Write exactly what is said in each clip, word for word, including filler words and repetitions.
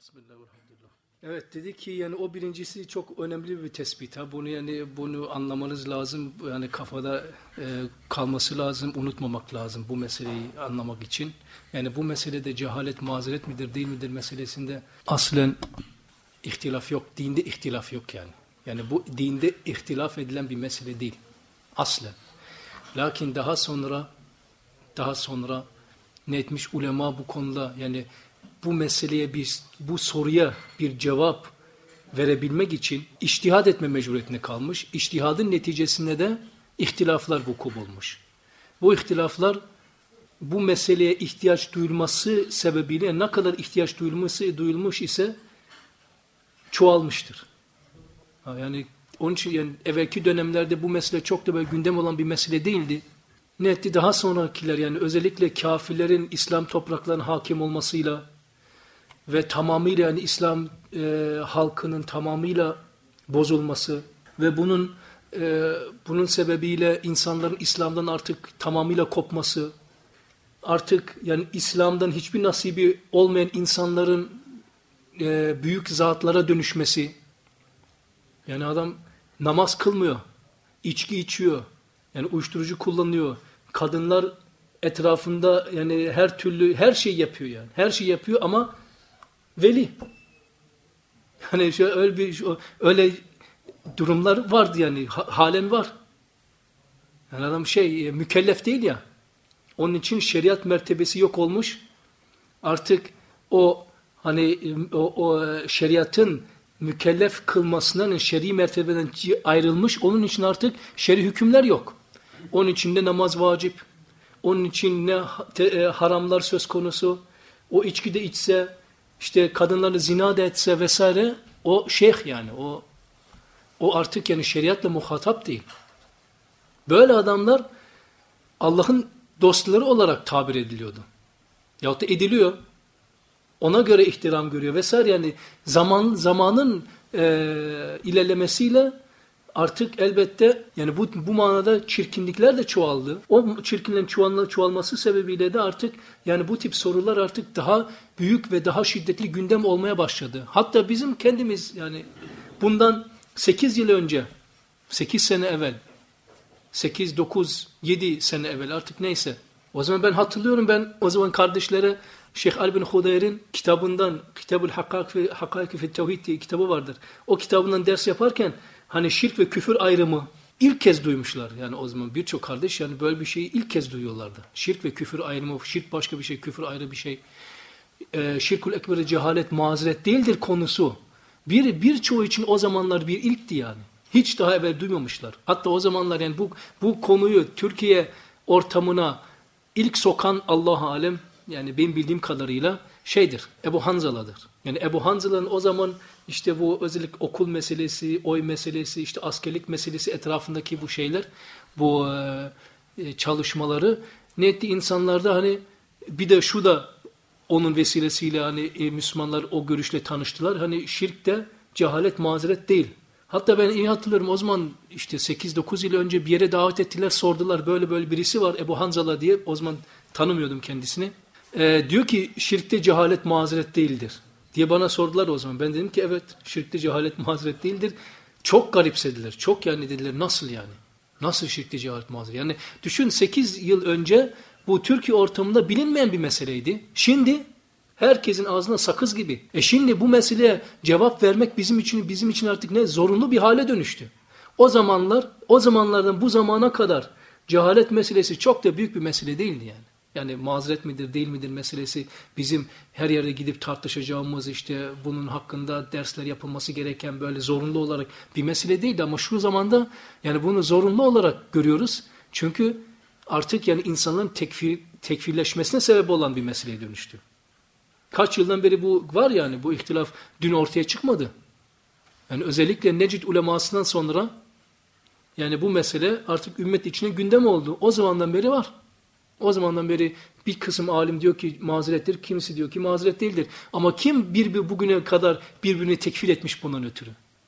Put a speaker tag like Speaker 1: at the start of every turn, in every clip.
Speaker 1: Bismillahirrahmanirrahim. Evet, dedi ki yani o birincisi çok önemli bir tespit. Ha, bunu yani bunu anlamanız lazım. Yani kafada e, kalması lazım, unutmamak lazım bu meseleyi anlamak için. Yani bu meselede cehalet mazeret midir, değil midir meselesinde aslen ihtilaf yok. Dinde ihtilaf yok yani. Yani bu dinde ihtilaf edilen bir mesele değil. Aslen. Lakin daha sonra daha sonra ne etmiş ulema bu konuda, yani bu meseleye bir, bu soruya bir cevap verebilmek için içtihad etme mecburiyetine kalmış. İçtihadın neticesinde de ihtilaflar vuku bulmuş. Bu ihtilaflar bu meseleye ihtiyaç duyulması sebebiyle ne kadar ihtiyaç duyulması duyulmuş ise çoğalmıştır. Yani onun için yani evvelki dönemlerde bu mesele çok da böyle gündem olan bir mesele değildi. Ne etti? Daha sonrakiler, yani özellikle kafirlerin İslam topraklarına hakim olmasıyla ve tamamıyla yani İslam e, halkının tamamıyla bozulması ve bunun e, bunun sebebiyle insanların İslam'dan artık tamamıyla kopması, artık yani İslam'dan hiçbir nasibi olmayan insanların e, büyük zatlara dönüşmesi. Yani adam namaz kılmıyor, içki içiyor, yani uyuşturucu kullanıyor. Kadınlar etrafında yani her türlü her şey yapıyor yani. Her şey yapıyor ama veli. Yani şöyle öyle bir öyle durumlar vardı yani, halen var. Yani adam şey mükellef değil ya. Onun için şeriat mertebesi yok olmuş. Artık o hani o, o şeriatın mükellef kılmasından, şer'i mertebeden ayrılmış. Onun için artık şer'i hükümler yok. Onun için de namaz vacip. Onun için ne te, e, haramlar söz konusu. O içki de içse, işte kadınlarla zina da etse vesaire, o şeyh yani. O o artık yani şeriatla muhatap değil. Böyle adamlar Allah'ın dostları olarak tabir ediliyordu. Yahut da ediliyor. Ona göre ihtiram görüyor vesaire, yani zaman zamanın e, ilerlemesiyle artık elbette yani bu bu manada çirkinlikler de çoğaldı. O çirkinlerin çoğal, çoğalması sebebiyle de artık yani bu tip sorular artık daha büyük ve daha şiddetli gündem olmaya başladı. Hatta bizim kendimiz yani bundan sekiz yıl önce, sekiz sene evvel, sekiz, dokuz, yedi sene evvel artık neyse. O zaman ben hatırlıyorum, ben o zaman kardeşlere Şeyh Ali bin Hudayr'in kitabından, Kitabul Hakkaik fi Tevhid diye kitabı vardır. O kitabından ders yaparken hani şirk ve küfür ayrımı ilk kez duymuşlar. Yani o zaman birçok kardeş yani böyle bir şeyi ilk kez duyuyorlardı. Şirk ve küfür ayrımı, şirk başka bir şey, küfür ayrı bir şey. Ee, şirkül ekber cehalet mazeret değildir konusu. Bir birçoğu için o zamanlar bir ilkti yani. Hiç daha evvel duymamışlar. Hatta o zamanlar yani bu bu konuyu Türkiye ortamına ilk sokan Allah alem, yani benim bildiğim kadarıyla şeydir, Ebu Hanzala'dır. Yani Ebu Hanzala'nın o zaman işte bu özellikle okul meselesi, oy meselesi, işte askerlik meselesi etrafındaki bu şeyler, bu e, çalışmaları ne etti insanlarda, hani bir de şu da onun vesilesiyle hani e, Müslümanlar o görüşle tanıştılar. Hani şirk de cehalet mazeret değil. Hatta ben iyi hatırlıyorum, o zaman işte sekiz dokuz yıl önce bir yere davet ettiler, sordular böyle böyle birisi var Ebu Hanzala diye, o zaman tanımıyordum kendisini. Ee, diyor ki şirkte cehalet mazeret değildir diye bana sordular o zaman. Ben dedim ki evet, şirkte cehalet mazeret değildir. Çok garipsediler. Çok yani dediler, nasıl yani? Nasıl şirkte cehalet mazeret? Yani düşün, sekiz yıl önce bu Türkiye ortamında bilinmeyen bir meseleydi. Şimdi herkesin ağzına sakız gibi. E şimdi bu meseleye cevap vermek bizim için bizim için artık ne zorunlu bir hale dönüştü. O zamanlar, o zamanlardan bu zamana kadar cehalet meselesi çok da büyük bir mesele değildi yani. Yani mazeret midir değil midir meselesi bizim her yerde gidip tartışacağımız, işte bunun hakkında dersler yapılması gereken böyle zorunlu olarak bir mesele değildi. Ama şu zamanda yani bunu zorunlu olarak görüyoruz. Çünkü artık yani insanların tekfir, tekfirleşmesine sebep olan bir meseleye dönüştü. Kaç yıldan beri bu var yani, bu ihtilaf dün ortaya çıkmadı. Yani özellikle Necid ulemasından sonra yani bu mesele artık ümmet içine gündem oldu. O zamandan beri var. O zamandan beri bir kısım alim diyor ki mazerettir, kimisi diyor ki mazeret değildir. Ama kim bir, bir bugüne kadar birbirini tekfir etmiş bundan ötürü?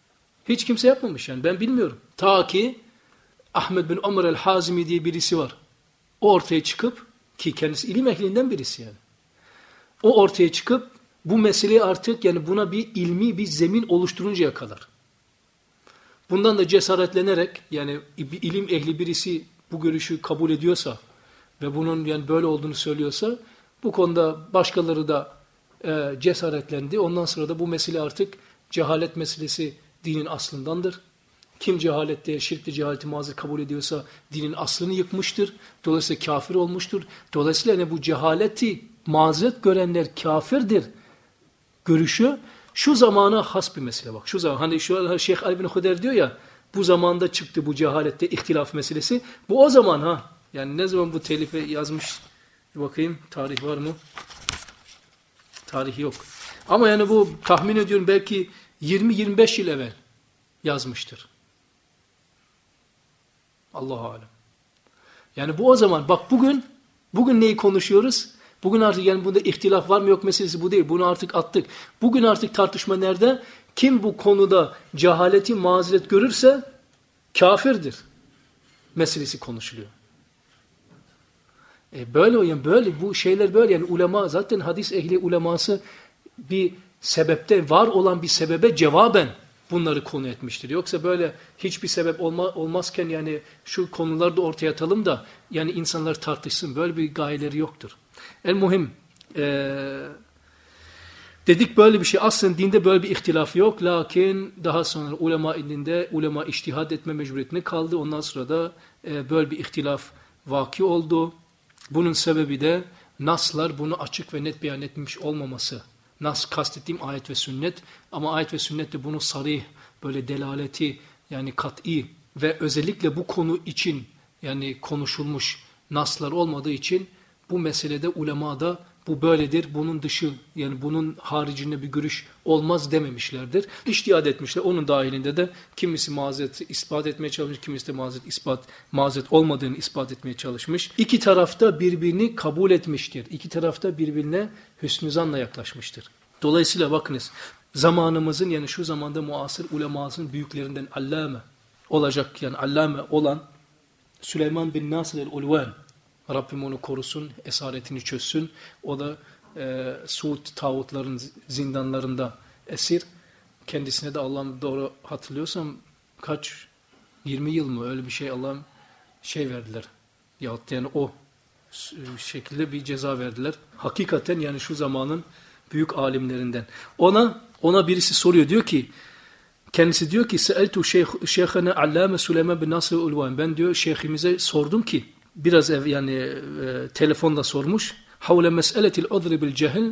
Speaker 1: Hiç kimse yapmamış yani, ben bilmiyorum. Ta ki Ahmed bin Ömer el-Hazimi diye birisi var. O ortaya çıkıp, ki kendisi ilim ehlinden birisi yani. O ortaya çıkıp bu meseleyi artık yani buna bir ilmi bir zemin oluşturuncaya kadar. Bundan da cesaretlenerek yani bir ilim ehli birisi bu görüşü kabul ediyorsa ve bunun yani böyle olduğunu söylüyorsa bu konuda başkaları da e, cesaretlendi. Ondan sonra da bu mesele artık cehalet meselesi dinin aslındandır. Kim cehalette, şirkte cehaleti mazur kabul ediyorsa dinin aslını yıkmıştır. Dolayısıyla kafir olmuştur. Dolayısıyla yani bu cehaleti mazeret görenler kafirdir görüşü şu zamana has bir mesele bak. Şu zaman hani şu Şeyh Ali bin Huder diyor ya bu zamanda çıktı bu cehalette ihtilaf meselesi. Bu o zaman ha. Yani ne zaman bu telife yazmış bir bakayım tarih var mı? Tarih yok. Ama yani bu tahmin ediyorum belki yirmi yirmi beş yıl evvel yazmıştır. Allahu alem. Yani bu o zaman bak bugün bugün neyi konuşuyoruz? Bugün artık yani bunda ihtilaf var mı yok meselesi bu değil. Bunu artık attık. Bugün artık tartışma nerede? Kim bu konuda cehaleti mazeret görürse kafirdir meselesi konuşuluyor. E böyle yani böyle bu şeyler böyle yani ulema zaten hadis ehli uleması bir sebepte var olan bir sebebe cevaben bunları konu etmiştir. Yoksa böyle hiçbir sebep olma, olmazken yani şu konuları da ortaya atalım da yani insanlar tartışsın. Böyle bir gayeleri yoktur. El muhim ee, dedik böyle bir şey aslında dinde böyle bir ihtilaf yok. Lakin daha sonra ulema indinde ulema içtihad etme mecburiyetine kaldı. Ondan sonra da e, böyle bir ihtilaf vaki oldu. Bunun sebebi de naslar bunu açık ve net beyan etmiş olmaması. Nas kastettiğim ayet ve sünnet ama ayet ve sünnette bunu sarih böyle delaleti yani kat'i ve özellikle bu konu için yani konuşulmuş naslar olmadığı için bu meselede ulemada bu böyledir, bunun dışı yani bunun haricinde bir görüş olmaz dememişlerdir. İçtihad etmişler. Onun dahilinde de kimisi mazereti ispat etmeye çalışmış, kimisi de mazeret ispat mazeret olmadığını ispat etmeye çalışmış. İki tarafta birbirini kabul etmiştir. İki tarafta birbirine hüsnü zanla yaklaşmıştır. Dolayısıyla bakınız zamanımızın yani şu zamanda muasır ulemasının büyüklerinden allame olacak yani allame olan Süleyman bin Nasır el-Ulvan Rabbim onu korusun, esaretini çözsün. O da e, Suud tağutların zindanlarında esir. Kendisine de Allah'ım doğru hatırlıyorsam kaç, yirmi yıl mı öyle bir şey Allah'ım şey verdiler. Yahut yani o şekilde bir ceza verdiler. Hakikaten yani şu zamanın büyük alimlerinden. Ona ona birisi soruyor diyor ki kendisi diyor ki Seeltu şeyhana Allame Süleyman bin Nasır el-Ulvan. Ben diyor şeyhimize sordum ki biraz ev yani e, telefonda sormuş. Havle meseletil udri bil cehil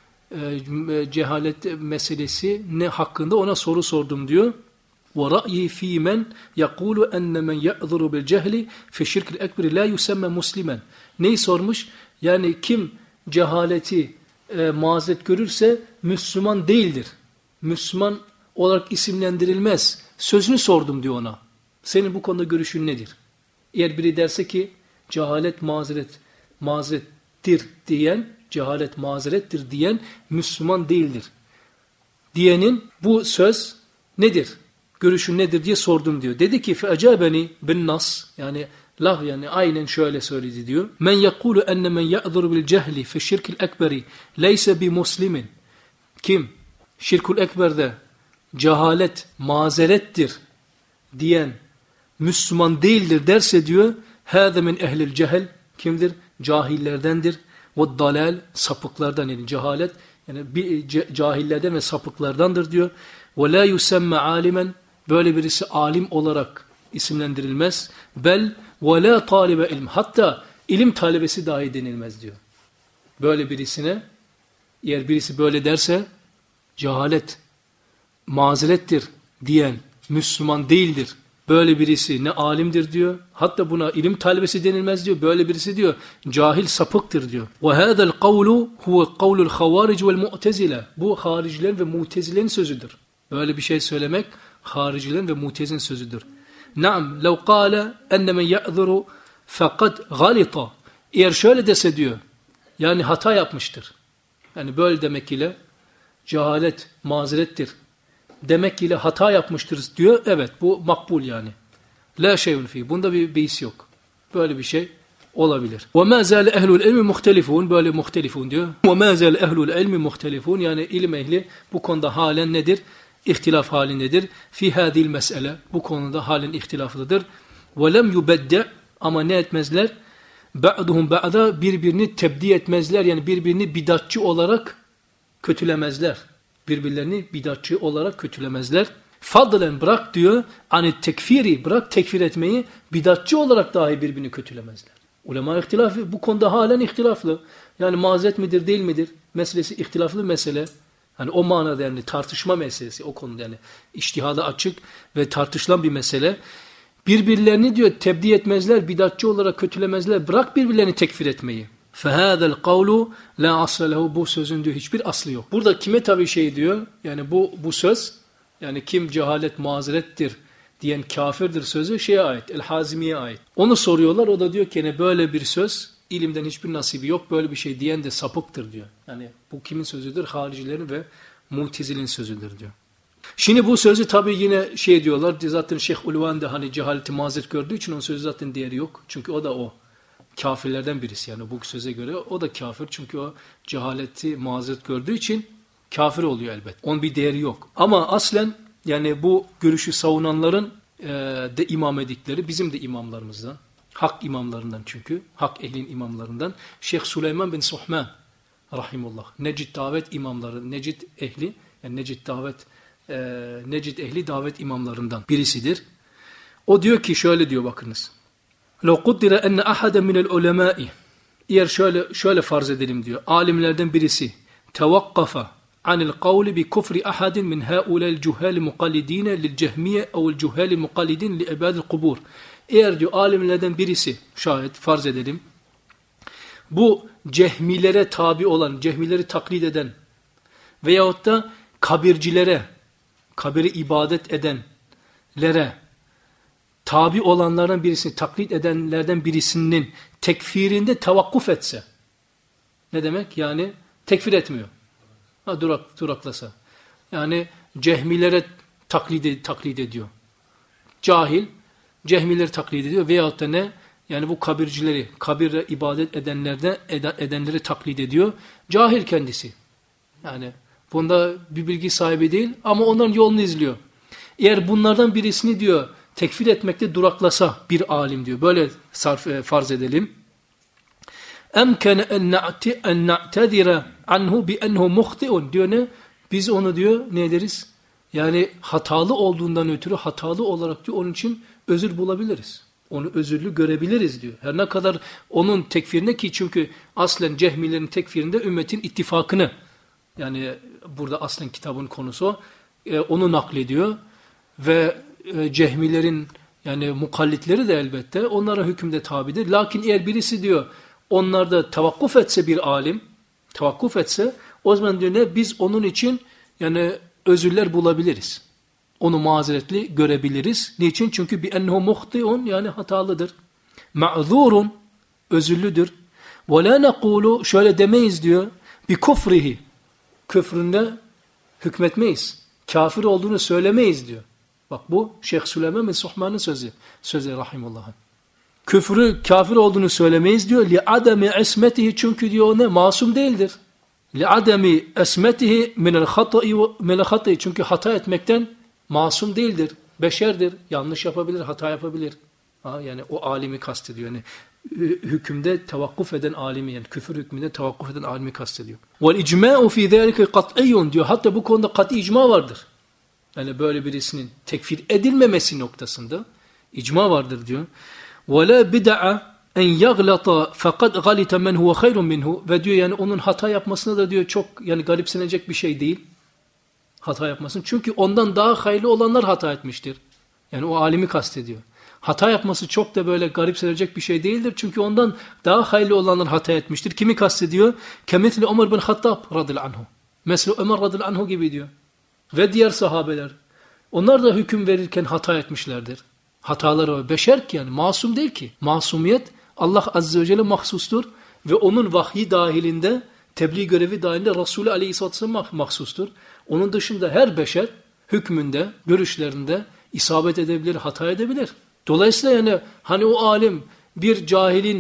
Speaker 1: e, cehalet meselesi ne hakkında ona soru sordum diyor. Ve ra'yi fi men yaqulu enne men ya'zuru bil cehli fi şirkil ekberi la yusamma muslimen. Neyi sormuş? Yani kim cehaleti e, mazeret görürse Müslüman değildir. Müslüman olarak isimlendirilmez. Sözünü sordum diyor ona. Senin bu konuda görüşün nedir? Eğer biri derse ki cehalet mazeret mazerettir diyen, cehalet mazerettir diyen Müslüman değildir. Diyenin bu söz nedir? Görüşün nedir diye sordum diyor. Dedi ki fe'acabeni bin nas yani lah yani aynen şöyle söyledi diyor. Men yekulu enne men ya'zuru bil cehli fi şirkil ekberi leyse bi muslimin. Kim şirkul ekberde cehalet mazerettir diyen Müslüman değildir derse diyor hâze min ehlil cehel kimdir? Cahillerdendir. Ve dalal sapıklardan yani cehalet yani bir cahillerden ve sapıklardandır diyor. Ve la yusemme alimen böyle birisi alim olarak isimlendirilmez. Bel ve la talibe ilm hatta ilim talebesi dahi denilmez diyor. Böyle birisine eğer birisi böyle derse cehalet mazerettir diyen Müslüman değildir. Böyle birisi ne alimdir diyor. Hatta buna ilim talebesi denilmez diyor. Böyle birisi diyor cahil sapıktır diyor. Ve hâzel kavlu huve kavlul havaric vel mu'tezile. Bu haricilerin ve mu'tezilerin sözüdür. Böyle bir şey söylemek haricilerin ve mu'tezilin sözüdür. Naam lev kâle enne men ya'zuru fakat galita. Eğer şöyle dese diyor yani hata yapmıştır. Yani böyle demek ile cehalet mazerettir demek ile hata yapmıştır diyor. Evet bu makbul yani. La şeyun fi. Bunda bir beis yok. Böyle bir şey olabilir. وَمَا زَالَ اَهْلُ الْاِلْمِ مُخْتَلِفُونَ böyle muhtelifun diyor. وَمَا زَالَ اَهْلُ الْاِلْمِ مُخْتَلِفُونَ yani ilim ehli bu konuda halen nedir? İhtilaf halindedir. فِي هَذِي الْمَسْأَلَةِ bu konuda halen ihtilaflıdır. وَلَمْ يُبَدَّعْ ama ne etmezler? بَعْدُهُمْ بَعْدَ birbirini tebdi etmezler. Yani birbirini bidatçı olarak kötülemezler. Birbirlerini bidatçı olarak kötülemezler. Fadlen bırak diyor, hani tekfiri bırak tekfir etmeyi, bidatçı olarak dahi birbirini kötülemezler. Ulema ihtilafı bu konuda halen ihtilaflı. Yani mazeret midir değil midir? Meselesi ihtilaflı mesele. Hani o manada yani tartışma meselesi o konuda yani içtihada açık ve tartışılan bir mesele. Birbirlerini diyor tebdi etmezler, bidatçı olarak kötülemezler. Bırak birbirlerini tekfir etmeyi. فَهَذَا الْقَوْلُ لَا أَصْلَ لَهُ bu sözün diyor hiçbir aslı yok. Burada kime tabii şey diyor? Yani bu bu söz yani kim cehalet mazerettir diyen kafirdir sözü şeye ait, El-Hazimi'ye ait. Onu soruyorlar, o da diyor ki yani böyle bir söz, ilimden hiçbir nasibi yok, böyle bir şey diyen de sapıktır diyor. Yani bu kimin sözüdür? Haricilerin ve Mu'tezilin sözüdür diyor. Şimdi bu sözü tabii yine şey diyorlar, zaten Şeyh Ulvan da hani cehaleti mazeret gördüğü için onun sözü zaten değeri yok. Çünkü o da o kafirlerden birisi yani bu söze göre o da kafir çünkü o cehaleti mazeret gördüğü için kafir oluyor elbet. Onun bir değeri yok. Ama aslen yani bu görüşü savunanların e, de imam edikleri bizim de imamlarımızdan, hak imamlarından çünkü, hak ehlin imamlarından Şeyh Süleyman bin Suhman rahimullah. Necid davet imamları, Necid ehli, yani Necid davet e, Necid ehli davet imamlarından birisidir. O diyor ki şöyle diyor bakınız. لو قدر أن أحد من العلماء eğer şöyle şöyle farz edelim diyor. Alimlerden birisi tevakkafa anil kavli bi kufri ahadin min haula'l cuhal muqallidin lil cehmiye evel cuhal muqallidin li ibadil kubur. Eğer diyor alimlerden birisi şayet farz edelim. Bu cehmilere tabi olan, cehmileri taklit eden veyahut da kabircilere, kabiri ibadet edenlere tabi olanlardan birisini, taklit edenlerden birisinin tekfirinde tevakkuf etse. Ne demek? Yani tekfir etmiyor. Ha, durak, duraklasa. Yani cehmilere taklit, taklit ediyor. Cahil, cehmileri taklit ediyor. Veyahut da ne? Yani bu kabircileri, kabire ibadet edenlerden edenleri taklit ediyor. Cahil kendisi. Yani bunda bir bilgi sahibi değil ama onların yolunu izliyor. Eğer bunlardan birisini diyor tekfir etmekte duraklasa bir alim diyor. Böyle sarf, e, farz edelim. Emkene en na'tedire anhu bi enhu muhtiun diyor ne? Biz onu diyor ne deriz? Yani hatalı olduğundan ötürü hatalı olarak diyor onun için özür bulabiliriz. Onu özürlü görebiliriz diyor. Her ne kadar onun tekfirine ki çünkü aslen cehmilerin tekfirinde ümmetin ittifakını yani burada aslen kitabın konusu e, onu naklediyor ve e, cehmilerin yani mukallitleri de elbette onlara hükümde tabidir. Lakin eğer birisi diyor onlarda tevakkuf etse bir alim tevakkuf etse o zaman diyor ne biz onun için yani özürler bulabiliriz. Onu mazeretli görebiliriz. Niçin? Çünkü bi ennehu muhtiun yani hatalıdır. Ma'zurun özürlüdür. Ve la nekulu şöyle demeyiz diyor. Bi kufrihi küfründe hükmetmeyiz. Kafir olduğunu söylemeyiz diyor. Bak bu Şeyh Süleyman bin Suhman'ın sözü. Sözü rahimullah'ın. Küfrü kafir olduğunu söylemeyiz diyor. Li ademi ismetihi çünkü diyor ne? Masum değildir. Li ademi ismetihi minel hata'i minel hata'i çünkü hata etmekten masum değildir. Beşerdir. Yanlış yapabilir, hata yapabilir. Ha, yani o alimi kastediyor. Yani hükümde tevakkuf eden alimi yani küfür hükmünde tevakkuf eden alimi kastediyor. Vel icma'u fi zalika kat'iyyun diyor. Hatta bu konuda kat'i icma vardır. Yani böyle birisinin tekfir edilmemesi noktasında icma vardır diyor. Ve la bid'a en yaglata fakat galita men huve hayrun minhu ve diyor yani onun hata yapmasına da diyor çok yani garipsenecek bir şey değil. Hata yapmasın. Çünkü ondan daha hayırlı olanlar hata etmiştir. Yani o alimi kastediyor. Hata yapması çok da böyle garipsenecek bir şey değildir. Çünkü ondan daha hayırlı olanlar hata etmiştir. Kimi kastediyor? Kemithli Ömer bin Hattab radıyallahu anhu. Mesela Ömer radıyallahu anhu gibi diyor. Ve diğer sahabeler. Onlar da hüküm verirken hata etmişlerdir. Hataları var. Beşer ki yani masum değil ki. Masumiyet Allah azze ve celle mahsustur. Ve onun vahyi dahilinde, tebliğ görevi dahilinde Resulü aleyhisselatü vesselam mahsustur. Onun dışında her beşer hükmünde, görüşlerinde isabet edebilir, hata edebilir. Dolayısıyla yani hani o alim bir cahilin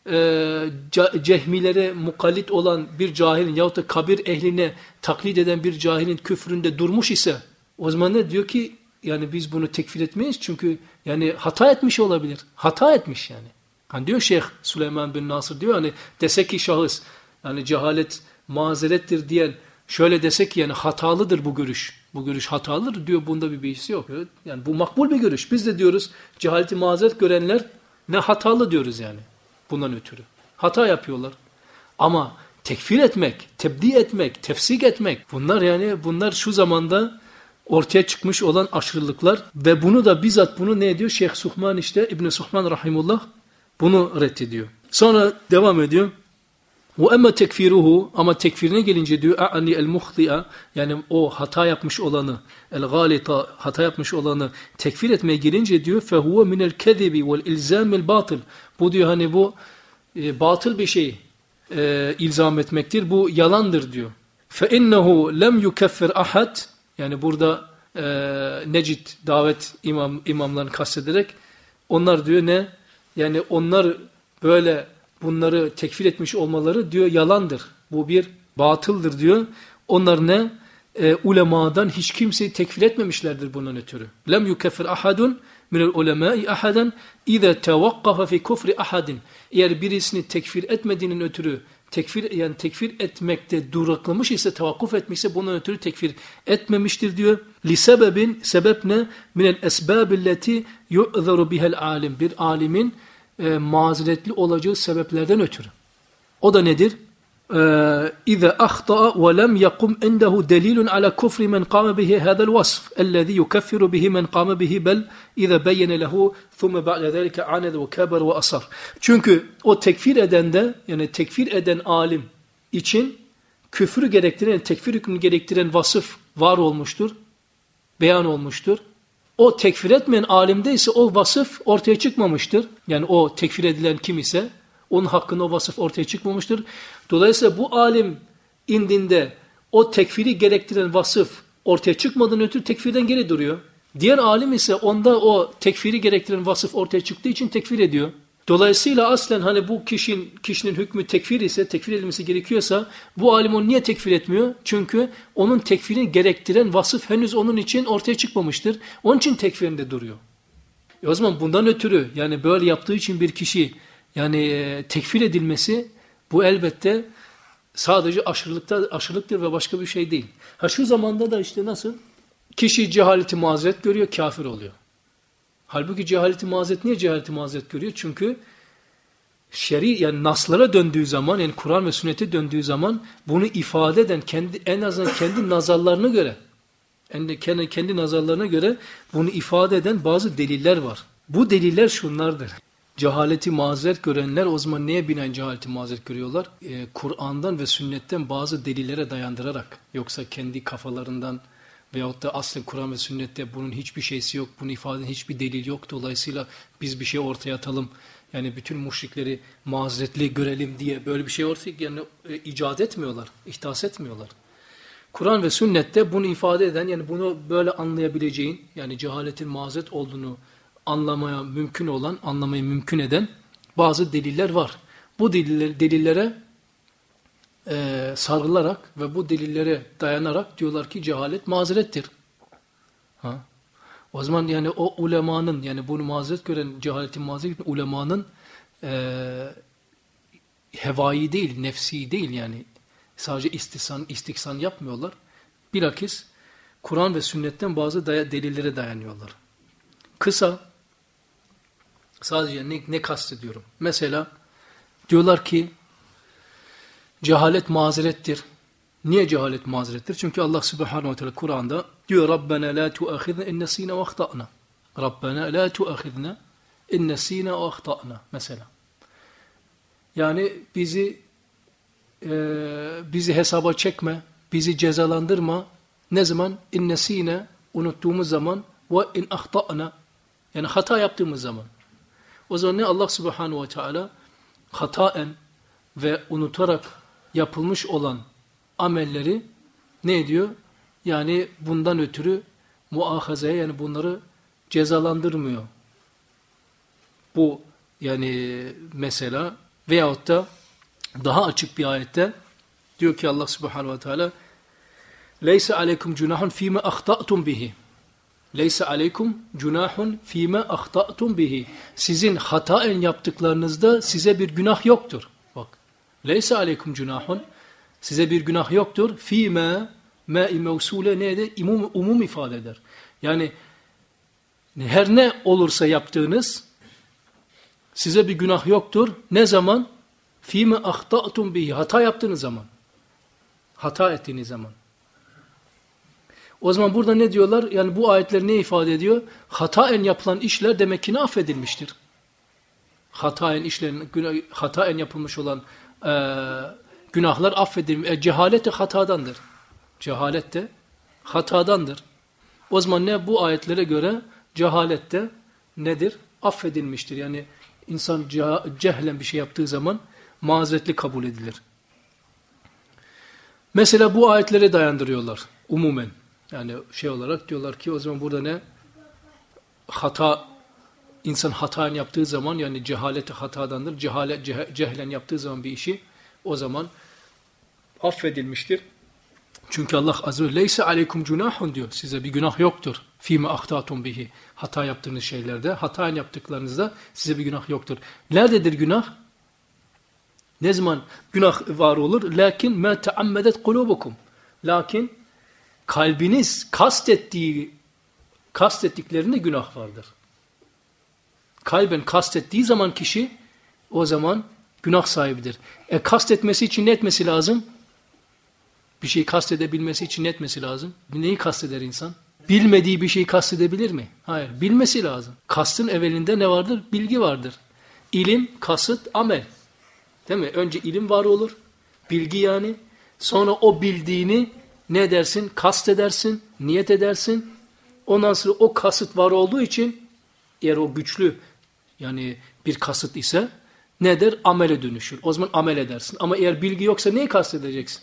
Speaker 1: e, cehmilere mukallit olan bir cahilin yahut da kabir ehline taklit eden bir cahilin küfründe durmuş ise o zaman ne diyor ki yani biz bunu tekfir etmeyiz çünkü yani hata etmiş olabilir. Hata etmiş yani. Hani diyor Şeyh Süleyman bin Nasır diyor hani dese ki şahıs yani cehalet mazerettir diyen şöyle dese ki yani hatalıdır bu görüş. Bu görüş hatalıdır diyor bunda bir beis yok. Yani bu makbul bir görüş. Biz de diyoruz cehaleti mazeret görenler ne hatalı diyoruz yani. Bundan ötürü. Hata yapıyorlar. Ama tekfir etmek, tebdi etmek, tefsik etmek bunlar yani bunlar şu zamanda ortaya çıkmış olan aşırılıklar ve bunu da bizzat bunu ne ediyor? Şeyh Suhman işte İbn-i Suhman Rahimullah bunu reddediyor. Sonra devam ediyor. وَاَمَّا tekfiruhu ama tekfirine gelince diyor اَعَنِي الْمُخْطِئَ yani o hata yapmış olanı el-galita hata yapmış olanı tekfir etmeye gelince diyor فَهُوَ مِنَ الْكَذِبِ وَالْاِلْزَامِ الْبَاطِلِ bu diyor hani bu e, batıl bir şey e, ilzam etmektir. Bu yalandır diyor. فَاِنَّهُ لَمْ يُكَفِّرْ أَحَدٍ yani burada e, Necid davet imam, imamlarını kastederek onlar diyor ne? Yani onlar böyle bunları tekfir etmiş olmaları diyor yalandır. Bu bir batıldır diyor. Onlar ne? E, ulemadan hiç kimseyi tekfir etmemişlerdir bunun ötürü. Lem yukeffir ahadun minel ulemai ahadan iza tevaqqafa fi kufri ahadin. Eğer birisini tekfir etmediğinin ötürü tekfir yani tekfir etmekte duraklamış ise tevakkuf etmişse bunun ötürü tekfir etmemiştir diyor. Li sebebin sebep ne? Minel esbabilleti yu'zaru bihel alim. Bir alimin e, mazeretli olacağı sebeplerden ötürü. O da nedir? إذا أخطأ ولم يقم عنده دليل على كفر من قام به هذا الوصف الذي يكفر به من قام به بل إذا بين له ثم بعد ذلك عاند وكبر وأصر. Çünkü o tekfir eden de yani tekfir eden alim için küfrü gerektiren, tekfir hükmünü gerektiren vasıf var olmuştur, beyan olmuştur. O tekfir etmeyen alimde ise o vasıf ortaya çıkmamıştır. Yani o tekfir edilen kim ise onun hakkında o vasıf ortaya çıkmamıştır. Dolayısıyla bu alim indinde o tekfiri gerektiren vasıf ortaya çıkmadan ötürü tekfirden geri duruyor. Diğer alim ise onda o tekfiri gerektiren vasıf ortaya çıktığı için tekfir ediyor. Dolayısıyla aslen hani bu kişinin, kişinin hükmü tekfir ise, tekfir edilmesi gerekiyorsa bu alim onu niye tekfir etmiyor? Çünkü onun tekfirini gerektiren vasıf henüz onun için ortaya çıkmamıştır. Onun için tekfirinde duruyor. E o zaman bundan ötürü yani böyle yaptığı için bir kişi yani e, tekfir edilmesi bu elbette sadece aşırılıkta, aşırılıktır ve başka bir şey değil. Ha şu zamanda da işte nasıl? Kişi cehaleti mazeret görüyor, kafir oluyor. Halbuki cehaleti mazeret niye cehaleti mazeret görüyor? Çünkü şer'i yani naslara döndüğü zaman yani Kur'an ve sünnete döndüğü zaman bunu ifade eden kendi en azından kendi nazarlarına göre kendi, kendi nazarlarına göre bunu ifade eden bazı deliller var. Bu deliller şunlardır. Cehaleti mazeret görenler o zaman neye binaen cehaleti mazeret görüyorlar? Ee, Kur'an'dan ve sünnetten bazı delillere dayandırarak. Yoksa kendi kafalarından veyahut da aslen Kur'an ve sünnette bunun hiçbir şeysi yok, bunu ifade eden hiçbir delil yok. Dolayısıyla biz bir şey ortaya atalım. Yani bütün müşrikleri mazeretli görelim diye böyle bir şey ortaya yani, e, icat etmiyorlar, ihdas etmiyorlar. Kur'an ve sünnette bunu ifade eden yani bunu böyle anlayabileceğin yani cehaletin mazeret olduğunu anlamaya mümkün olan, anlamayı mümkün eden bazı deliller var. Bu deliller, delillere e, sarılarak ve bu delillere dayanarak diyorlar ki cehalet mazerettir. Ha? O zaman yani o ulemanın yani bunu mazeret gören cehaletin mazeret gören ulemanın e, hevai değil, nefsi değil yani sadece istisnan, istiksan yapmıyorlar. Bilakis Kur'an ve sünnetten bazı day delillere dayanıyorlar. Kısa sadece ne, ne kastediyorum? Mesela diyorlar ki cehalet mazerettir. Niye cehalet mazerettir? Çünkü Allah Subhanahu ve Teala Kur'an'da diyor Rabbena la tuâkhidna in nesîna ve ahtâna. Rabbena la tuâkhidna in nesîna ve ahtâna. Mesela. Yani bizi e, bizi hesaba çekme, bizi cezalandırma. Ne zaman? İn nesîne unuttuğumuz zaman ve in ahtâna. Yani hata yaptığımız zaman. O zaman ne Allah Subhanahu ve Teala hataen ve unutarak yapılmış olan amelleri ne ediyor? Yani bundan ötürü muahazeye yani bunları cezalandırmıyor. Bu yani mesela Veyahut da daha açık bir ayette diyor ki Allah Subhanahu ve Teala Leyse aleykum cunahun fîme ahta'tum bihi. Leyse aleykum cunahun fîme ahta'tum bihi. Sizin hataen yaptıklarınızda size bir günah yoktur. Bak. Leyse aleykum cunahun. Size bir günah yoktur. Fîme me-i mevsule neydi? Umum, umum ifade eder. Yani her ne olursa yaptığınız size bir günah yoktur. Ne zaman? Fîme ahta'tum bihi. Hata yaptığınız zaman. Hata ettiğiniz zaman. O zaman burada ne diyorlar? Yani bu ayetler ne ifade ediyor? Hataen yapılan işler demek ki ne affedilmiştir? Hataen işlerin, hataen yapılmış olan e, günahlar affedilmiş. E, cehalet de hatadandır. Cehalet de hatadandır. O zaman ne? Bu ayetlere göre cehalet de nedir? Affedilmiştir. Yani insan cehlen bir şey yaptığı zaman mazeretli kabul edilir. Mesela bu ayetlere dayandırıyorlar umumen. Yani şey olarak diyorlar ki o zaman burada ne? Hata, insan hataen yaptığı zaman yani cehaleti hatadandır. Cehalet, ceh cehlen yaptığı zaman bir işi o zaman affedilmiştir. Çünkü Allah azze ve celle leyse aleykum cunahun diyor. Size bir günah yoktur. Fîme ahtatum bihi. Hata yaptığınız şeylerde, hataen yaptıklarınızda size bir günah yoktur. Nerededir günah? Ne zaman günah var olur? Lakin ma taammedet kulubukum. Lakin kalbiniz kastettiği, kastettiklerinde günah vardır. Kalben kastettiği zaman kişi o zaman günah sahibidir. E kastetmesi için ne etmesi lazım? Bir şeyi kastedebilmesi için ne etmesi lazım? Neyi kasteder insan? Bilmediği bir şeyi kastedebilir mi? Hayır. Bilmesi lazım. Kastın evvelinde ne vardır? Bilgi vardır. İlim, kasıt, amel. Değil mi? Önce ilim var olur. Bilgi yani. Sonra o bildiğini ne edersin? Kast edersin, niyet edersin. Ondan sonra o kasıt var olduğu için eğer o güçlü yani bir kasıt ise nedir? Amele dönüşür. O zaman amel edersin. Ama eğer bilgi yoksa neyi kastedeceksin?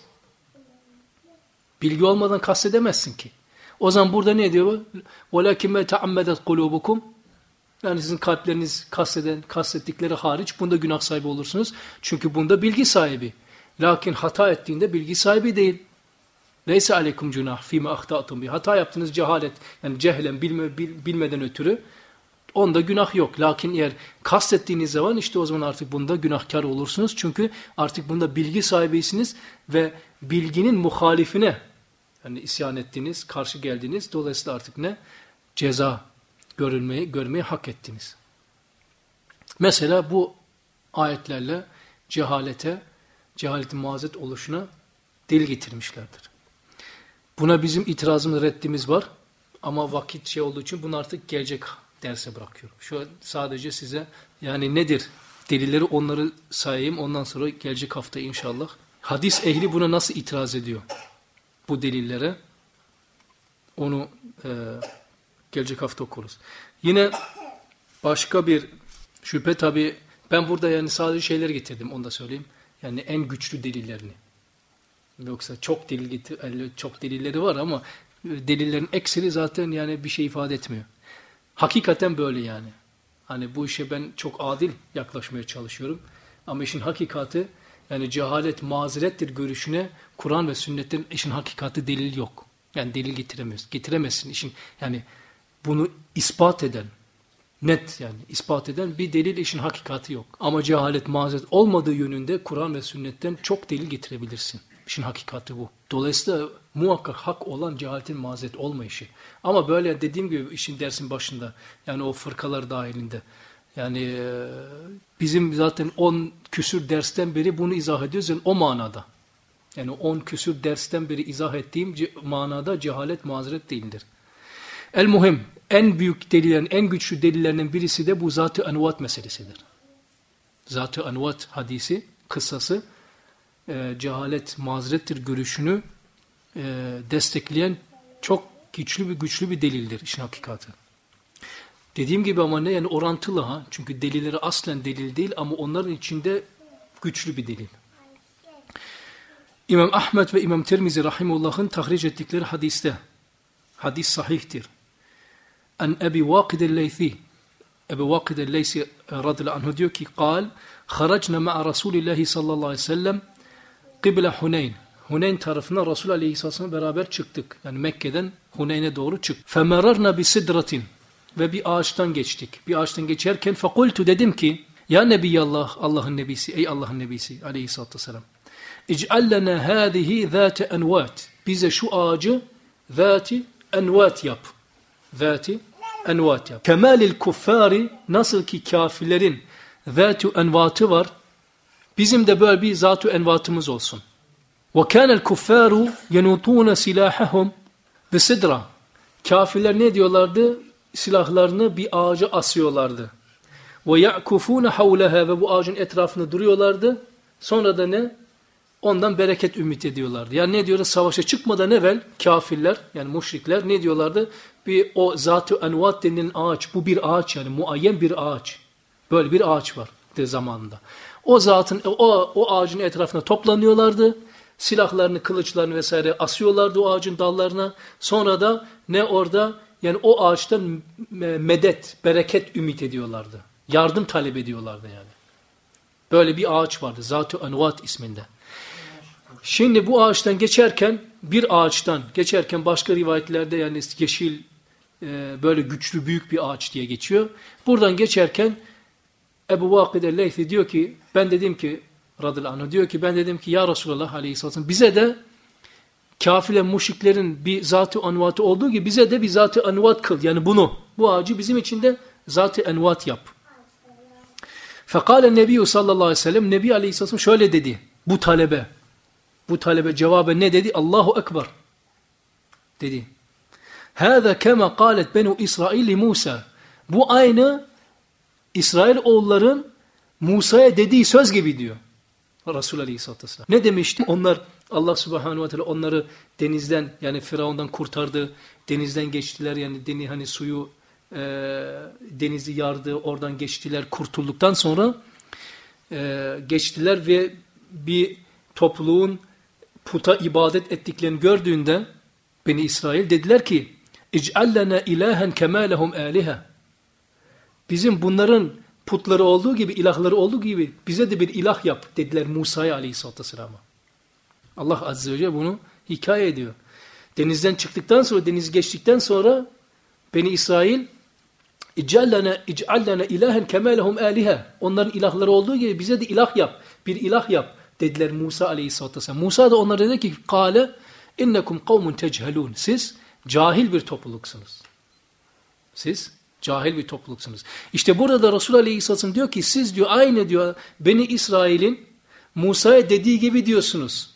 Speaker 1: Bilgi olmadan kastedemezsin ki. O zaman burada ne diyor? وَلَكِنْ مَا تَعَمَّدَتْ قُلُوبُكُمْ Yani sizin kalpleriniz kasteden, kastettikleri hariç bunda günah sahibi olursunuz. Çünkü bunda bilgi sahibi. Lakin hata ettiğinde bilgi sahibi değil. Leyse aleykum cunah fîme ahtâtum bi. Hata yaptınız cehalet. Yani cehlen bilme, bil, bilmeden ötürü onda günah yok. Lakin eğer kastettiğiniz zaman işte o zaman artık bunda günahkar olursunuz. Çünkü artık bunda bilgi sahibisiniz ve bilginin muhalifine yani isyan ettiniz, karşı geldiniz. Dolayısıyla artık ne? Ceza görülmeyi, görmeyi hak ettiniz. Mesela bu ayetlerle cehalete, cehaletin mazeret oluşuna delil getirmişlerdir. Buna bizim itirazımız, reddimiz var. Ama vakit şey olduğu için bunu artık gelecek derse bırakıyorum. Şu an sadece size yani nedir? Delilleri onları sayayım. Ondan sonra gelecek hafta inşallah. Hadis ehli buna nasıl itiraz ediyor? Bu delillere. Onu e, gelecek hafta okuruz. Yine başka bir şüphe tabii. Ben burada yani sadece şeyleri getirdim. Onu da söyleyeyim. Yani en güçlü delillerini. Yoksa çok delil getir, çok delilleri var ama delillerin ekseri zaten yani bir şey ifade etmiyor. Hakikaten böyle yani. Hani bu işe ben çok adil yaklaşmaya çalışıyorum. Ama işin hakikati yani cehalet mazerettir görüşüne Kur'an ve sünnetten işin hakikati delil yok. Yani delil getiremiyoruz. Getiremezsin işin yani bunu ispat eden net yani ispat eden bir delil işin hakikati yok. Ama cehalet mazeret olmadığı yönünde Kur'an ve sünnetten çok delil getirebilirsin. İşin hakikati bu. Dolayısıyla muhakkak hak olan cehaletin mazeret olmayışı. Ama böyle dediğim gibi işin dersin başında yani o fırkalar dahilinde yani bizim zaten on küsür dersten beri bunu izah ediyoruz yani o manada. Yani on küsür dersten beri izah ettiğim manada cehalet mazeret değildir. El muhim en büyük delillerin en güçlü delillerinin birisi de bu zat-ı envat meselesidir. Zat-ı envat hadisi kıssası e, cehalet mazerettir görüşünü e, destekleyen çok güçlü bir güçlü bir delildir işin hakikati. Dediğim gibi ama ne yani orantılı ha çünkü delilleri aslen delil değil ama onların içinde güçlü bir delil. İmam Ahmed ve İmam Tirmizi rahimullah'ın tahric ettikleri hadiste hadis sahihtir. An Ebi Vakid el-Leythi Ebu Vakid el-Leysi radıyallahu anh diyor ki قال خرجنا مع رسول الله sallallahu aleyhi ve sellem قبل Huneyn. Huneyn tarafına Resul Aleyhisselam'la beraber çıktık. Yani Mekke'den Huneyn'e doğru çıktık. فَمَرَرْنَا بِسِدْرَةٍ Ve bir ağaçtan geçtik. Bir ağaçtan geçerken فَقُلْتُ dedim ki Ya Nebiyallah, Allah'ın Nebisi, ey Allah'ın Nebisi Aleyhisselatü Vesselam اِجْعَلْ لَنَا هَذِهِ ذَاتَ اَنْوَاتٍ Bize şu ağacı ذَاتِ envat yap. ذَاتِ envat yap. Kemalil kuffari nasıl ki kafirlerin zatu envatı var. Bizim de böyle bir zatu envatımız olsun. Ve kana'l kuffaru yanutun silahahum bisidra. Kafirler ne diyorlardı? Silahlarını bir ağaca asıyorlardı. Ve ya'kufun havlaha ve bu ağacın etrafında duruyorlardı. Sonra da ne? Ondan bereket ümit ediyorlardı. Yani ne diyorlar? Savaşa çıkmadan evvel kafirler yani müşrikler ne diyorlardı? Bir o zat-ı envat denilen ağaç, bu bir ağaç yani muayyen bir ağaç. Böyle bir ağaç var de zamanında. O zatın o o ağacın etrafına toplanıyorlardı. Silahlarını, kılıçlarını vesaire asıyorlardı o ağacın dallarına. Sonra da ne orada yani o ağaçtan medet, bereket ümit ediyorlardı. Yardım talep ediyorlardı yani. Böyle bir ağaç vardı. Zat-ı envat isminde. Şimdi bu ağaçtan geçerken bir ağaçtan geçerken başka rivayetlerde yani yeşil e, böyle güçlü büyük bir ağaç diye geçiyor. Buradan geçerken Ebu Vakid el-Leysi diyor ki ben dedim ki radıyallahu anh diyor ki ben dedim ki ya Resulallah aleyhisselam bize de kafirle müşriklerin bir zat-ı envatı olduğu gibi bize de bir zat-ı envat kıl. Yani bunu bu ağacı bizim için de zat-ı envat yap. Fekale Nebi sallallahu aleyhi ve sellem Nebi aleyhisselam şöyle dedi bu talebe Bu talebe cevabı ne dedi? Allahu Ekber dedi. Hâzâ kema kâlet benu İsrail Musa. Bu aynı İsrail oğulların Musa'ya dediği söz gibi diyor. Resul Aleyhisselatü Vesselam. Ne demişti? Onlar Allah Subhanahu ve Teala onları denizden yani Firavundan kurtardı. Denizden geçtiler yani deni hani suyu e, denizi yardı. Oradan geçtiler. Kurtulduktan sonra e, geçtiler ve bir topluluğun puta ibadet ettiklerini gördüğünde Beni İsrail dediler ki اِجْعَلَّنَا اِلَٰهًا كَمَا لَهُمْ آلِهَا Bizim bunların putları olduğu gibi, ilahları olduğu gibi bize de bir ilah yap dediler Musa'ya aleyhissalatü vesselam'a. Allah azze ve celle bunu hikaye ediyor. Denizden çıktıktan sonra, denizi geçtikten sonra Beni İsrail اِجْعَلَّنَا اِلَٰهًا كَمَا لَهُمْ آلِهَا Onların ilahları olduğu gibi bize de ilah yap, bir ilah yap dediler Musa aleyhissalatü vesselam. Musa da onlara dedi ki kâle innekum kavmun techhelûn. Siz cahil bir topluluksunuz. Siz cahil bir topluluksunuz. İşte burada da Resul aleyhisselam diyor ki siz diyor aynı diyor Beni İsrail'in Musa'ya dediği gibi diyorsunuz.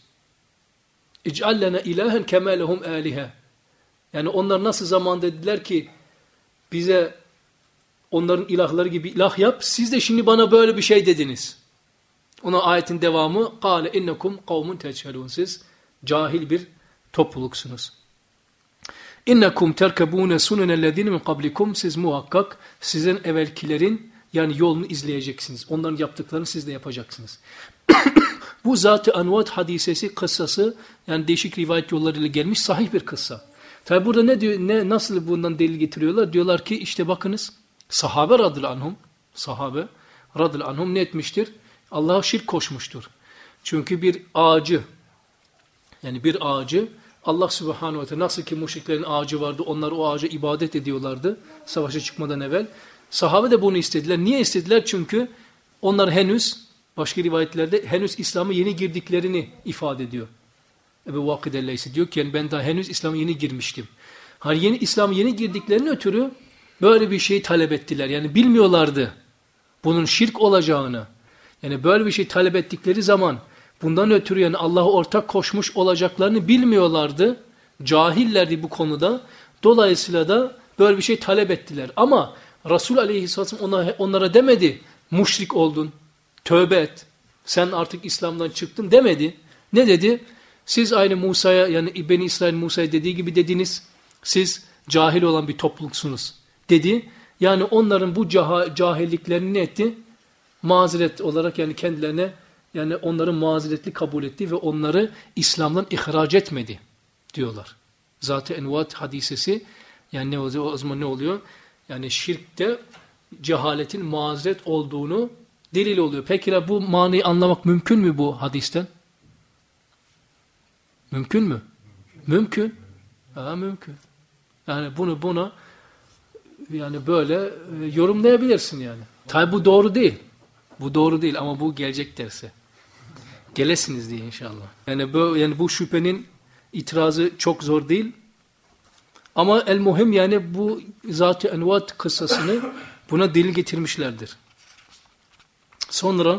Speaker 1: İc'al lena ilahen kemâ lehum âlihe. Yani onlar nasıl zaman dediler ki bize onların ilahları gibi ilah yap. Siz de şimdi bana böyle bir şey dediniz. Ona ayetin devamı قَالَ اِنَّكُمْ قَوْمٌ تَجْهَلُونَ Siz cahil bir topluluksunuz. اِنَّكُمْ تَرْكَبُونَ سُنَنَ الَّذ۪ينَ مِنْ قَبْلِكُمْ Siz muhakkak sizin evvelkilerin yani yolunu izleyeceksiniz. Onların yaptıklarını siz de yapacaksınız. Bu zat-ı envat hadisesi, kıssası yani değişik rivayet yollarıyla gelmiş sahih bir kıssa. Tabi burada ne diyor, ne nasıl bundan delil getiriyorlar? Diyorlar ki işte bakınız sahabe radıyallahu anhum, sahabe radıyallahu anhum ne etmiştir? Allah'a şirk koşmuştur. Çünkü bir ağacı yani bir ağacı Allah Subhanahu ve Teala nasıl ki müşriklerin ağacı vardı onlar o ağaca ibadet ediyorlardı savaşa çıkmadan evvel. Sahabe de bunu istediler. Niye istediler? Çünkü onlar henüz başka rivayetlerde henüz İslam'a yeni girdiklerini ifade ediyor. Ebu Vakid el-Leysi diyor ki yani ben daha henüz İslam'a yeni girmiştim. Hani yeni İslam'a yeni girdiklerini ötürü böyle bir şey talep ettiler. Yani bilmiyorlardı bunun şirk olacağını. Yani böyle bir şey talep ettikleri zaman bundan ötürü yani Allah'a ortak koşmuş olacaklarını bilmiyorlardı. Cahillerdi bu konuda. Dolayısıyla da böyle bir şey talep ettiler. Ama Resul Aleyhisselam ona, onlara demedi müşrik oldun, tövbe et, sen artık İslam'dan çıktın demedi. Ne dedi? Siz aynı Musa'ya yani Beni İsrail Musa'ya dediği gibi dediniz. Siz cahil olan bir topluluksunuz dedi. Yani onların bu cah cahilliklerini ne etti? Mazeret olarak yani kendilerine yani onların mazeretli kabul etti ve onları İslam'dan ihraç etmedi diyorlar. Zat-ı envat hadisesi yani ne oluyor? O zaman ne oluyor? Yani şirkte cehaletin mazeret olduğunu delil oluyor. Peki bu manayı anlamak mümkün mü bu hadisten? Mümkün mü? Mümkün. Ha, mümkün. Yani bunu buna yani böyle e, yorumlayabilirsin yani. Tabi bu doğru değil. Bu doğru değil ama bu gelecek derse. Gelesiniz diye inşallah. Yani bu, yani bu şüphenin itirazı çok zor değil. Ama el muhim yani bu Zat-ı Envat kıssasını buna delil getirmişlerdir. Sonra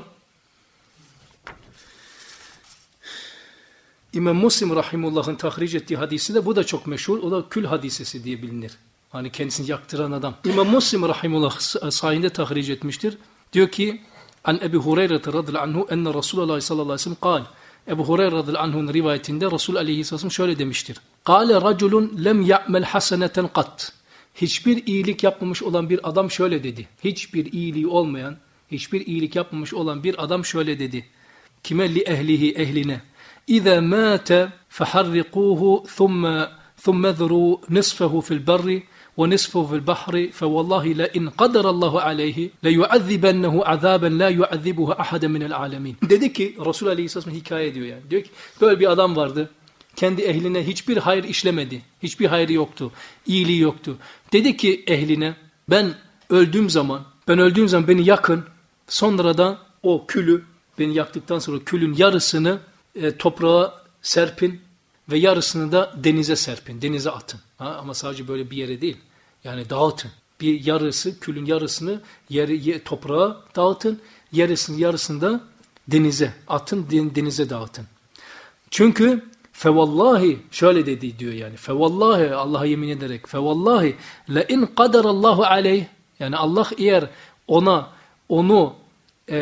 Speaker 1: İmam Müslim rahimullah'ın tahric ettiği hadisi de bu da çok meşhur. O da kül hadisesi diye bilinir. Hani kendisini yaktıran adam. İmam Müslim rahimullah sahihinde tahric etmiştir. Diyor ki An Ebu Hureyre radıyallahu anhu enne Resulullah sallallahu aleyhi ve sellem kal. Ebu Hureyre radıyallahu anhu'nun rivayetinde Resul aleyhisselam şöyle demiştir. Kale raculun lem ya'mel haseneten kat. Hiçbir iyilik yapmamış olan bir adam şöyle dedi. Hiçbir iyiliği olmayan, hiçbir iyilik yapmamış olan bir adam şöyle dedi. Kime li ehlihi ehline. İza mâte feharrikuhu thumma thumma zuru nisfahu fil berri ve nisfahu fil bahri fe vallahi la in qadarallahu aleyhi la yu'azzibennehu azaben la yu'azzibuhu ahaden minel alemin. Dedi ki Resul Aleyhisselam hikaye ediyor yani. Diyor ki böyle bir adam vardı. Kendi ehline hiçbir hayır işlemedi. Hiçbir hayrı yoktu. İyiliği yoktu. Dedi ki ehline ben öldüğüm zaman ben öldüğüm zaman beni yakın. Sonra da o külü beni yaktıktan sonra külün yarısını e, toprağa serpin ve yarısını da denize serpin. Denize atın. Ha, ama sadece böyle bir yere değil. Yani dağıtın. Bir yarısı külün yarısını yeri, ye, toprağa dağıtın. Yarısını yarısını da denize atın. Denize dağıtın. Çünkü fevallahi şöyle dedi diyor yani. Fevallahi Allah'a yemin ederek fevallahi la in qadarallahu aleyh yani Allah eğer ona onu e,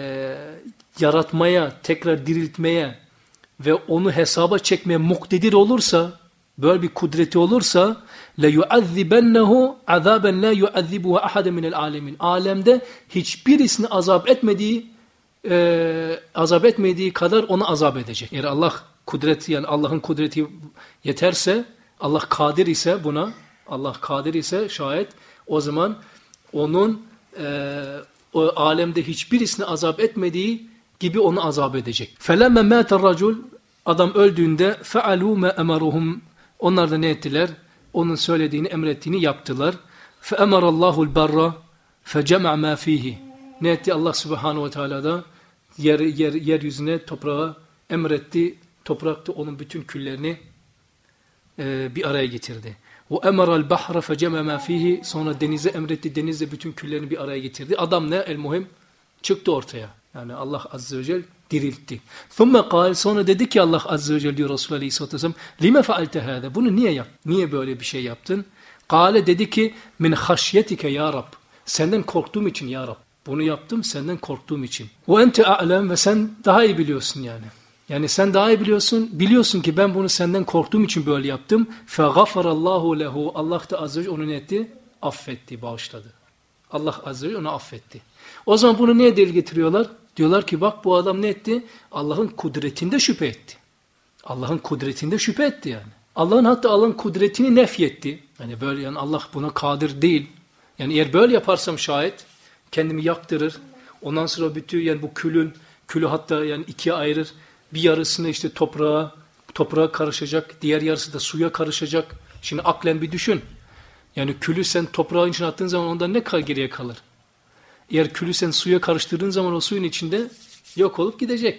Speaker 1: yaratmaya, tekrar diriltmeye ve onu hesaba çekmeye muktedir olursa, böyle bir kudreti olursa la yu'azzibennehu azaben la yu'azzibuhu ahaden minel alemin. Alemde hiçbirisini azap etmediği e, azap etmediği kadar onu azap edecek. Eğer Allah kudreti yani Allah'ın kudreti yeterse, Allah kadir ise buna, Allah kadir ise şayet o zaman onun e, o alemde hiçbirisini azap etmediği gibi onu azap edecek. Felemme mâter racul adam öldüğünde fealû me emeruhum onlar da ne ettiler? Onun söylediğini, emrettiğini yaptılar. Fe emerallâhu'l berra fe cem'a mâ fîhî. Ne etti Allah Subhanahu ve Teala da yer, yer, yeryüzüne toprağa emretti. Toprakta onun bütün küllerini e, bir araya getirdi. Ve emeral bahra fe cem'a mâ fîhî. Sonra denize emretti. Denizde bütün küllerini bir araya getirdi. Adam ne? El muhim çıktı ortaya. Yani Allah Azze ve Celle diriltti. Thumme kal sonra dedi ki Allah Azze ve Celle diyor Resulullah Aleyhisselatü Vesselam lime fealte hâde bunu niye yaptın? Niye böyle bir şey yaptın? Kale dedi ki min haşyetike ya Rab. Senden korktuğum için ya Rab. Bunu yaptım senden korktuğum için. Ve ente a'lem ve sen daha iyi biliyorsun yani. Yani sen daha iyi biliyorsun. Biliyorsun ki ben bunu senden korktuğum için böyle yaptım. Fe gafarallahu lehu. Allah da Azze ve Celle onu ne etti? Affetti, bağışladı. Allah Azze ve Celle onu affetti. O zaman bunu niye delil getiriyorlar? Diyorlar ki bak bu adam ne etti? Allah'ın kudretinde şüphe etti. Allah'ın kudretinde şüphe etti yani. Allah'ın hatta Allah'ın kudretini nefyetti. Yani böyle yani Allah buna kadir değil. Yani eğer böyle yaparsam şayet kendimi yaktırır. Ondan sonra bütün yani bu külün külü hatta yani ikiye ayırır. Bir yarısını işte toprağa toprağa karışacak. Diğer yarısı da suya karışacak. Şimdi aklen bir düşün. Yani külü sen toprağın içine attığın zaman ondan ne geriye kalır? Eğer külü sen suya karıştırdığın zaman o suyun içinde yok olup gidecek.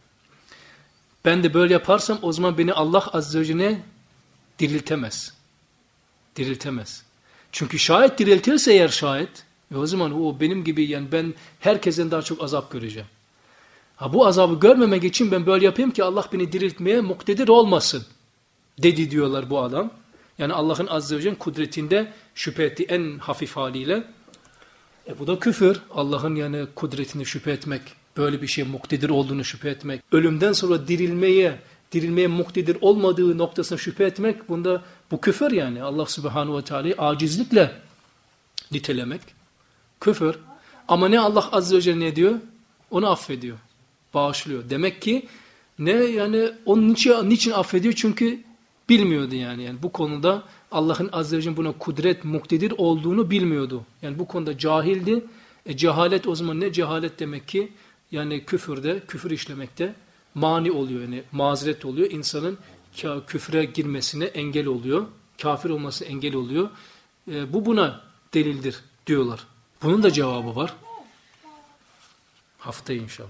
Speaker 1: Ben de böyle yaparsam o zaman beni Allah Azze ve Celle diriltemez. Diriltemez. Çünkü şayet diriltirse eğer şayet e o zaman o benim gibi yani ben herkesten daha çok azap göreceğim. Ha bu azabı görmemek için ben böyle yapayım ki Allah beni diriltmeye muktedir olmasın dedi diyorlar bu adam. Yani Allah'ın Azze ve Celle kudretinde şüphe etti en hafif haliyle. E bu da küfür. Allah'ın yani kudretine şüphe etmek, böyle bir şey muktedir olduğunu şüphe etmek, ölümden sonra dirilmeye, dirilmeye muktedir olmadığı noktasına şüphe etmek, bunda bu küfür yani. Allah Subhanahu ve Teala'yı acizlikle nitelemek, küfür. Ama ne Allah Azze ve Celle ne diyor? Onu affediyor, bağışlıyor. Demek ki ne yani onun niçin, niçin affediyor? Çünkü bilmiyordu yani. Yani bu konuda Allah'ın azze ve celle buna kudret, muktedir olduğunu bilmiyordu. Yani bu konuda cahildi. E, cehalet o zaman ne? Cehalet demek ki yani küfürde, küfür işlemekte mani oluyor. Yani mazeret oluyor. İnsanın küfre girmesine engel oluyor. Kafir olmasına engel oluyor. E, bu buna delildir diyorlar. Bunun da cevabı var. Haftaya inşallah.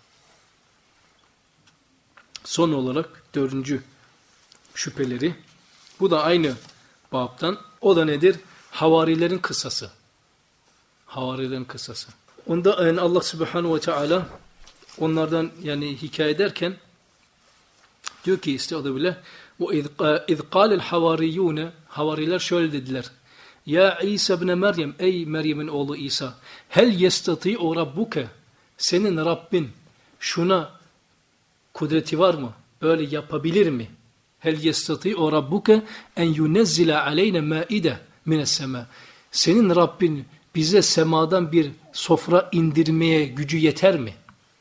Speaker 1: Son olarak dördüncü şüpheleri. Bu da aynı babtan. O da nedir? Havarilerin kıssası. Havarilerin kıssası. Onda yani Allah Subhanahu ve Teala onlardan yani hikaye ederken diyor ki estağfirullah ve iz qâlel havariyûne havariler şöyle dediler. Ya İsa ibn Meryem ey Meryem'in oğlu İsa hel yestati'u rabbuke senin Rabbin şuna kudreti var mı? Böyle yapabilir mi? Hel yestati'u rabbuke en yunezzile aleyne maide mines sema. Senin Rabbin bize semadan bir sofra indirmeye gücü yeter mi?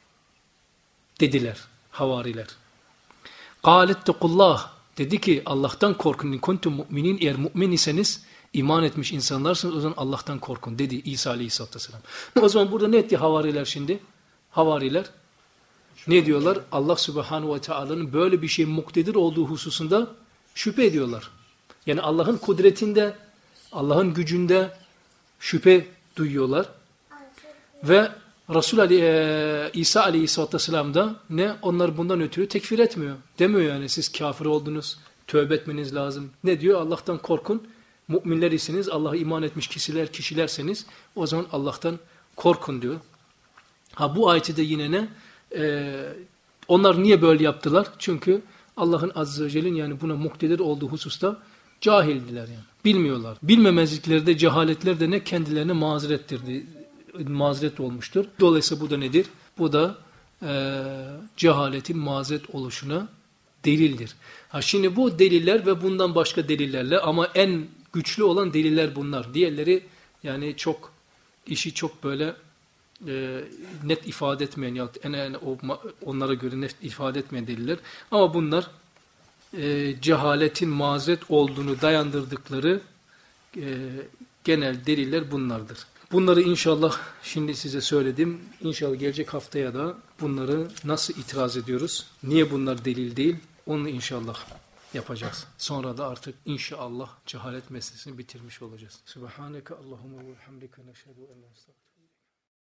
Speaker 1: Dediler havariler. Kâlettekullah dedi ki Allah'tan korkun. İn kuntum mu'minin eğer mümin iseniz iman etmiş insanlarsınız o zaman Allah'tan korkun dedi İsa Aleyhisselatü Vesselam. O zaman burada ne etti havariler şimdi? Havariler ne diyorlar? Allah Subhanahu ve Teala'nın böyle bir şey muktedir olduğu hususunda şüphe ediyorlar. Yani Allah'ın kudretinde, Allah'ın gücünde şüphe duyuyorlar. Ve Resul Ali, e, İsa Aleyhisselatü Vesselam da ne? Onlar bundan ötürü tekfir etmiyor. Demiyor yani siz kafir oldunuz, tövbe etmeniz lazım. Ne diyor? Allah'tan korkun. Müminler isiniz, Allah'a iman etmiş kişiler, kişilerseniz o zaman Allah'tan korkun diyor. Ha bu ayette de yine ne? Ee, onlar niye böyle yaptılar? Çünkü Allah'ın Azze ve Celle'nin yani buna muktedir olduğu hususta cahildiler yani. Bilmiyorlar. Bilmemezlikleri de cehaletler de ne? Kendilerine mazerettir, mazeret olmuştur. Dolayısıyla bu da nedir? Bu da e, cehaletin mazeret oluşuna delildir. Ha şimdi bu deliller ve bundan başka delillerle ama en güçlü olan deliller bunlar. Diğerleri yani çok işi çok böyle e, net ifade etmeyen ya en, en o, onlara göre net ifade etmeyen deliller. Ama bunlar e, cehaletin mazeret olduğunu dayandırdıkları e, genel deliller bunlardır. Bunları inşallah şimdi size söyledim. İnşallah gelecek haftaya da bunları nasıl itiraz ediyoruz? Niye bunlar delil değil? Onu inşallah yapacağız. Sonra da artık inşallah cehalet meselesini bitirmiş olacağız. Subhaneke Allahumma ve hamdike neşhedü en la